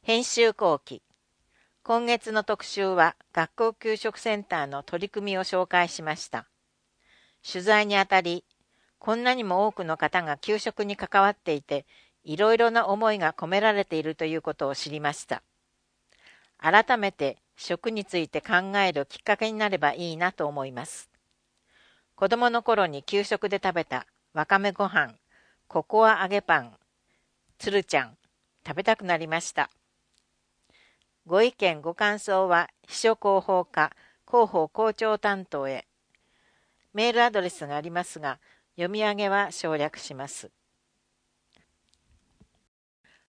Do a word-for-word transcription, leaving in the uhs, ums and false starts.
編集後期。今月の特集は学校給食センターの取り組みを紹介しました。取材にあたり、こんなにも多くの方が給食に関わっていて、いろいろな思いが込められているということを知りました。改めて食について考えるきっかけになればいいなと思います。子供の頃に給食で食べたわかめご飯、ココア揚げパン、つるちゃん、食べたくなりました。ご意見ご感想は秘書広報課広報校長担当へ。メールアドレスがありますが、読み上げは省略します。